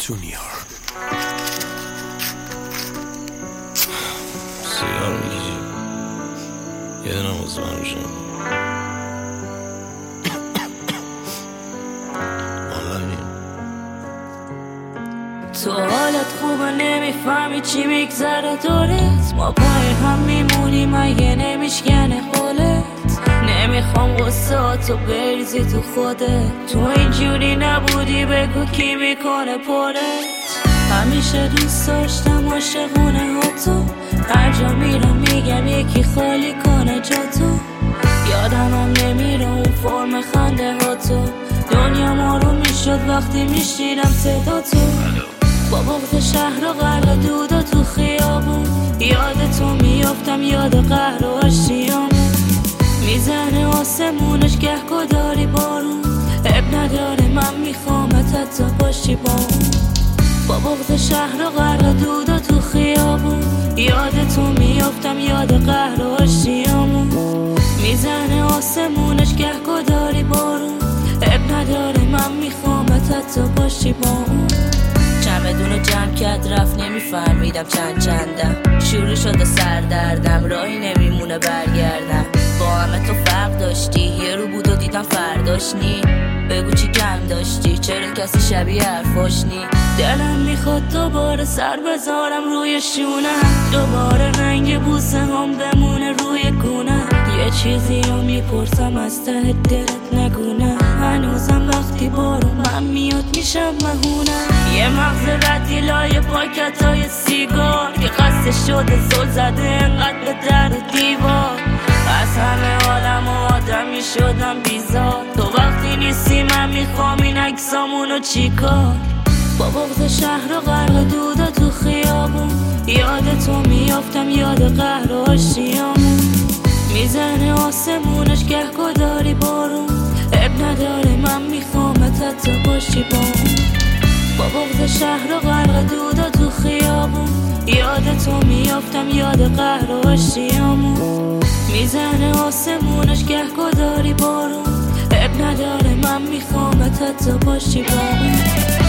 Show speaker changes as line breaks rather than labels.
جونیور سیگار میکشی یه دونه مزمن روشن
تو حالت خوبه نمیفهمی چی میگذره دورت ما پای هم میمونیم اگه نمیشکنه حالت نمیخوام غصه تو بریزی تو خودت تو اینجوری نبودی بگو کی میکنه پرت همیشه دوست داشتم عاشقونه ها تو هر جا میرم میگم یکی خالی کنه جا تو یادم هم نمیره اون فرم خنده ها تو دنیا ما رو میشد وقتی میشنیدم صدا تو با بغض شهر و غرق دودا تو خیابون یاد تو میافتم یاد قهر و آشتیامون میزنه آسمونش گهگاه داری بارون اب نداره من میخوامت حتی باشی با اون با بغض شهر و غرق دودا تو خیابون یاد تو میافتم یاد قهر و آشتیامون میزنه آسمونش گهگاه داری بارون اب نداره من میخوامت حتی باشی با اون چمدونو جمع کرد رفت نمیفهمیدم چندم شروع شده سردردم راهی نمیمونه برگردم با همه تو فرق داشتی یه رو بود و دیدم فرداش نی بگو چی کم داشتی چرا کسی شبیه حرفاش نی دلم میخواد دوباره سر بذارم روی شونم دوباره رنگ بوسه هم بمونه روی گونم یه چیزی رو میپرسم از ته دلت نگونه هنوزم وقتی بارون من میاد میشم مهونم یه مغز ردی لای پاکتای سیگار که قصد شده زل زده انقدر به در و دیوار از همه عالم و آدمی شدم بیزار تو وقتی نیستی من میخوام این عکسامونو چیکار با بغض شهر و غرق دودا تو خیابون یاد تو میافتم یاد قهر و آشتیامون میزنه آسمونش گهگاه داری بارون اب نداره من میخوامت حتی باشی با اون با بغض شهر و غرق دودا تو خیابون یاد تو میافتم یاد قهر و آشتیامون میزنه آسمونش گهگاه داری بارون اب نداره من میخوامت حتی باشی با اون